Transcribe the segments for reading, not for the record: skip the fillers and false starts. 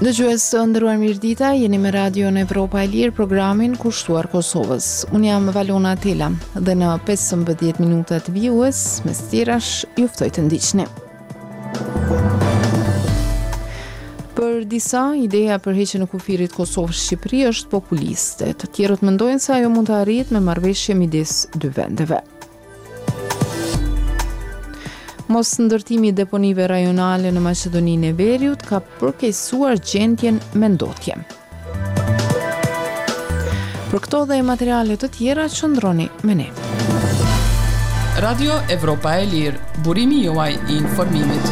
Dëgjues të nderuar mirëdita, jeni me Radion Evropa e Lirë, programin kushtuar Kosovës. Unë jam Valona Tela dhe në 15 minutat vijues, mes tjerash, ju ftoj të ndiqni. Për disa, ideja për heqjen e kufirit Kosovë-Shqipëri është populiste. Të tjerët mendojnë se ajo mund të arrihet me marrëveshje midis dy vendeve. Mos ndërtimi i deponive rajonale në Maqedoninë e Veriut ka përkeqësuar gjendjen me ndotje. Për këto dhe materiale të tjera qëndroni me ne. Radio Evropa e Lirë, burimi juaj i informimit.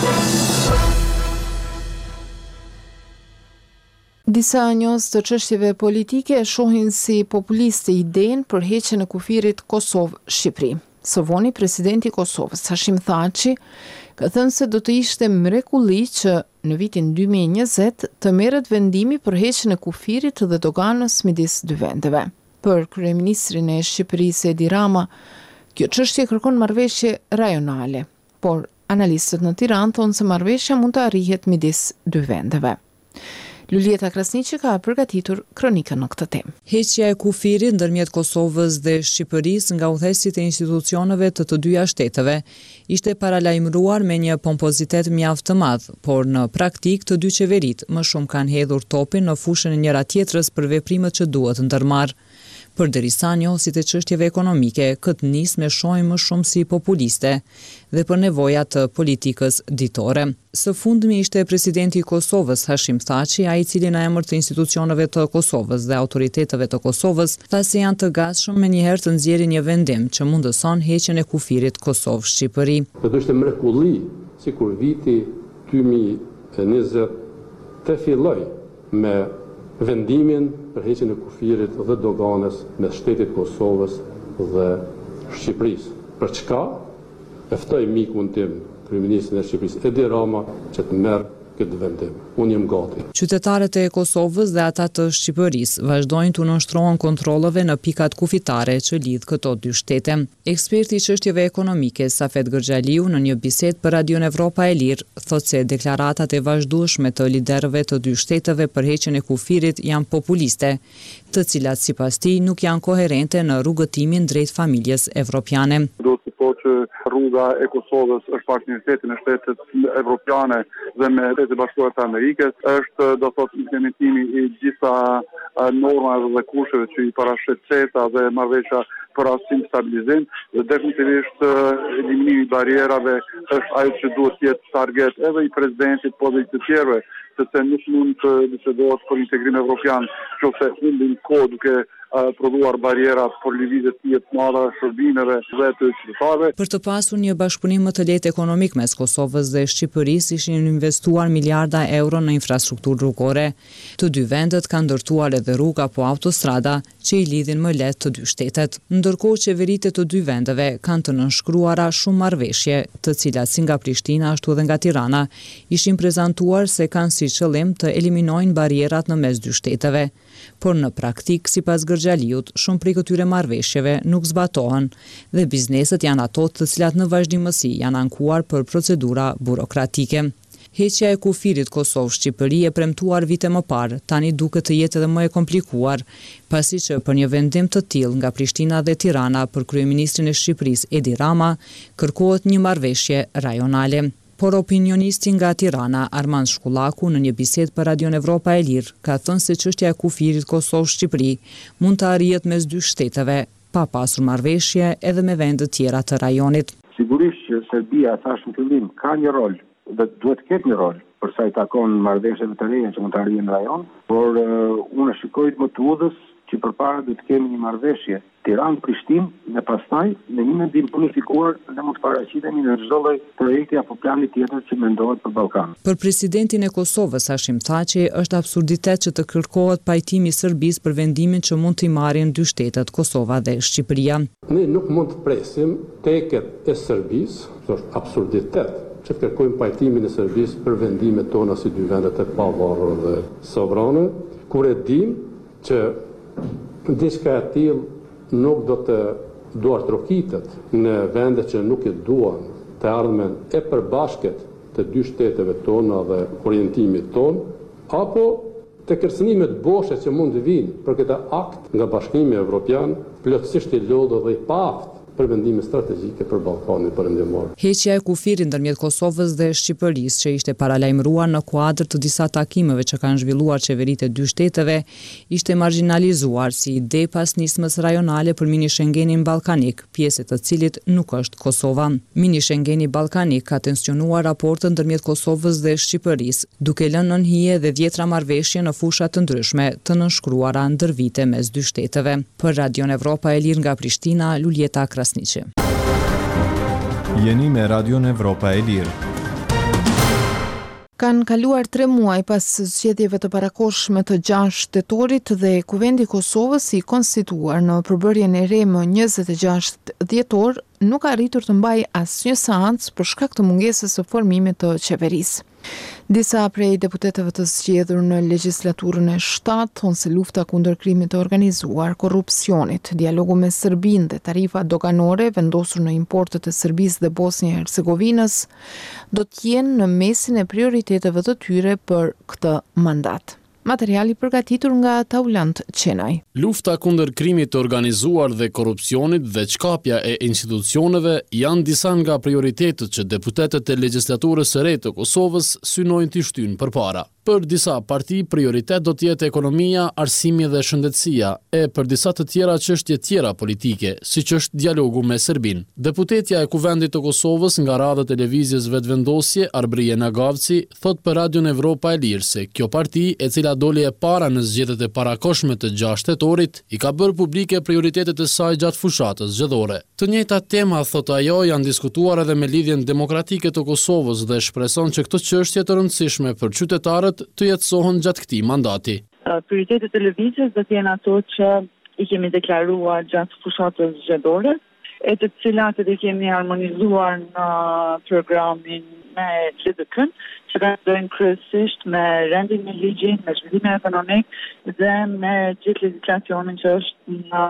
Disa njohës të çështjeve politike e shohin si populiste idenë për heqjen e kufirit Kosovë-Shqipëri. Së voni, presidenti i Kosovës, Hashim Thaçi, ka thënë se do të ishte mrekulli që në vitin 2020 të merret vendimi për heqjen e kufirit dhe doganës midis dy vendeve. Për kryeministrin e Shqipërisë Edi Rama, kjo çështje kërkon marrëveshje rajonale, por analistët në Tiranë thonë se marrëveshja mund të arrihet midis dy vendeve. Lulieta Krasniqi ka përgatitur kronikën në këtë temë. Heqja e kufirit ndërmjet Kosovës dhe Shqipërisë nga udhëheqësit e institucioneve të dyja shteteve ishte paralajmëruar me një pompozitet mjaft të madh, por në praktik të dy qeveritë më shumë kanë hedhur topin në fushën e njëra tjetrës për veprimet që duhet ndërmarrë. Përderisa njohësit e çështjeve ekonomike këtë nismë e shohin më shumë si populiste dhe për nevoja të politikës ditore. Së fundmi ishte presidenti i Kosovës, Hashim Thaçi, ai i cili në emër të institucioneve të Kosovës dhe autoriteteve të Kosovës tha se janë të gatshëm me njëherë të nxjerrin një vendim që mundëson heqjen e kufirit Kosovë-Shqipëri. Do të ishte mrekulli sikur viti 2020 të filloj me vendimin për heqjen e kufirit dhe doganës mes shtetit Kosovës dhe Shqipërisë. Për çka? E ftoj mikun tim, kryeministrin e Shqipërisë Edi Rama, që të merr këtë vendim. Unë jam gati. Qytetarët e Kosovës dhe ata të Shqipërisë vazhdojnë të nënshtrohen kontrolleve në pikat kufitare që lidh këto dy shtete. Eksperti i çështjeve ekonomike Safet Gërxhaliu në një bisedë për Radion Evropa e Lirë thotë se deklaratat e vazhdueshme të liderëve të dy shteteve për heqjen e kufirit janë populiste, të cilat sipas tij nuk janë koherente në rrugëtimin drejt familjes evropiane. Që rruga e Kosovës është partneriteti në shtetet evropiane dhe me Shtetet Bashkuara të Amerikës, është do të thotë implementimi i gjitha normave dhe kusheve që i parashit CETA dhe marrëveshja për asim stabilizim dhe definitivisht eliminimi i barierave është ajo që duhet të jetë target edhe i presidentit po dhe i të tjerëve, sepse nuk mund të bisedohet për integrim evropian nëse humbin kohë duke prodhuar barierat për lëvizje të mëdha shërbimeve dhe të qytetarëve. Për të pasur një bashkëpunim më të lehtë ekonomik mes Kosovës dhe Shqipërisë ishin investuar miliarda euro në infrastrukturë rrugore. Të dy vendet kanë ndërtuar edhe rruga apo autostrada që i lidhin më lehtë të dy shtetet. Ndërkohë qeveritë të dy vendeve kanë të nënshkruara shumë marrëveshje, të cilat si nga Prishtina ashtu edhe nga Tirana ishin prezantuar se kanë si qëllim të eliminojnë barierat në mes dy shteteve. Por në praktik, sipas Gërxhaliut, shumë prej këtyre marrëveshjeve nuk zbatohen dhe bizneset janë ato të cilat në vazhdimësi janë ankuar për procedura burokratike. Heqja e kufirit Kosovë-Shqipëri e premtuar vite më parë, tani duket të jetë edhe më e komplikuar, pasi që për një vendim të tillë nga Prishtina dhe Tirana për kryeministrin e Shqipërisë Edi Rama, kërkohet një marrëveshje rajonale. Por opinionisti nga Tirana, Armand Shkullaku, në një bisedë për Radion Evropa e Lirë, ka thënë se çështja e kufirit Kosovë-Shqipëri mund të arrihet mes dy shteteve, pa pasur marrëveshje edhe me vende tjera të rajonit. Sigurisht që Serbia, thash në fillim, ka një rol dhe duhet të ketë një rol për sa i takon marrëveshjeve të reja që mund të arrihen në rajon, por unë shikoj më të udhës që përpara do të kemi një marrëveshje Tiranë-Prishtinë dhe pastaj në një mendim unifikuar dhe mund të paraqitemi në çdo lloj projekti apo plani tjetër që mendohet për Ballkan. Për presidentin e Kosovës Hashim Thaçi është absurditet që të kërkohet pajtimi i Serbisë për vendimin që mund t'i marrin dy shtetet Kosova dhe Shqipëria. Ne nuk mund të presim teket e Serbisë, është absurditet që kërkojmë pajtimin e Serbisë për vendimet tona si dy vendet e pavarura dhe sovrane, kur e dim që diçka e tillë nuk do të trokitet në vende që nuk e duan të ardhmen e përbashkët të dy shteteve tona dhe orientimit ton, apo të kërcënimet boshe që mund të vinë për këtë akt nga Bashkimi Evropian, plotësisht i lodhur dhe i paaft për vendime strategjike për Ballkanin Perëndimor. Heqja e kufirit ndërmjet Kosovës dhe Shqipërisë, që ishte paralajmëruar në kuadër të disa takimeve që kanë zhvilluar qeveritë e dy shteteve, ishte marginalizuar si ide pas nismës rajonale për mini Schengenin ballkanik, pjesë të cilit nuk është Kosova. Mini Schengeni ballkanik ka tensionuar raportet ndërmjet Kosovës dhe Shqipërisë, duke lënë nën hije dhe dhjetra marrëveshje në fusha të ndryshme të nënshkruara ndër vite mes dy shteteve. Për Radion Evropa e Lirë nga Prishtina, Luljeta Krasniqi. Jeni me Radion Evropa e Lirë. Kanë kaluar 3 muaj pas zgjedhjeve të parakohshme të 6 shtetorit dhe Kuvendi i Kosovës i konstituar në përbërjen e re më 26 dhjetor nuk ka arritur të mbajë asnjë seancë për shkak të mungesës së formimit të qeverisë. Disa prej deputetëve të zgjedhur në legjislaturën e 7 thonë se lufta kundër krimit të organizuar, korrupsionit, dialogu me Serbinë dhe tarifa doganore vendosur në importet e Serbisë dhe Bosnjë e Hercegovinës do të jenë në mesin e prioriteteve të tyre për këtë mandat. Materiali përgatitur nga Taulant Qenaj. Lufta kundër krimit të organizuar dhe korrupsionit dhe çkapja e institucioneve janë disa nga prioritetet që deputetët e legjislaturës së re të Kosovës synojnë t'i shtyjnë përpara. Për disa parti, prioritet do të jetë ekonomia, arsimi dhe shëndetësia, e për disa të tjera çështje tjera politike, siç është dialogu me Serbinë. Deputetja e Kuvendit të Kosovës nga radhë televizjes vetëvendosje, Arbrije Nagavci, thot për Radion Evropa e Lirë se kjo parti, e cila doli e para në zgjedhjet e parakohshme të 6 shtetorit, i ka bërë publike prioritetet e saj gjatë fushatës zgjedhore. Të njëjtat tema, thot ajo, janë diskutuar edhe me lidhjen demokratike të Kosovës dhe shpreson që këtë çështje të rëndësishme për qytetarët të jetësohen gjatë këtij mandati. Prioritetet e lëvizjes do të jenë ato që i kemi deklaruar gjatë fushatës zgjedhore, e të cilat e kemi harmonizuar në programin me LDK-n, që ka të dojnë kryesisht me rendin e ligjit, me zhvillimin ekonomik dhe me gjithë legislacionin që është në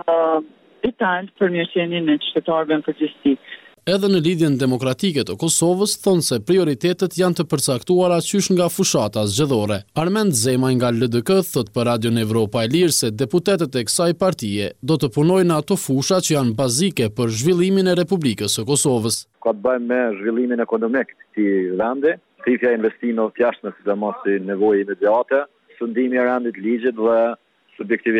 detaj për mirëqenien e qytetarëve në përgjithësi. Edhe në lidhjen demokratike të Kosovës thonë se prioritetet janë të përcaktuara qysh nga fushata zgjedhore. Armend Zemaj nga LDK thot për Radion Evropa e Lirë se deputetët e kësaj partie do të punojnë në ato fusha që janë bazike për zhvillimin e Republikës së Kosovës. Ka të bëjmë me zhvillimin ekonomik të këtij vendi, rritja e investimeve të jashtme, sidomos si nevojë imediate, sundimi i rendit ligjit dhe subjektivitetit